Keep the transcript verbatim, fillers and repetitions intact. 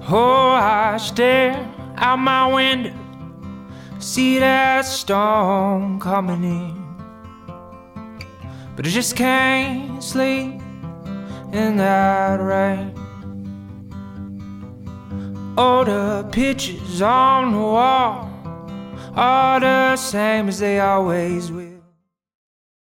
Oh, I stare out my window, see that storm coming in, but I just can't sleep in that rain. Oh, the pictures on the wall are the same as they always will.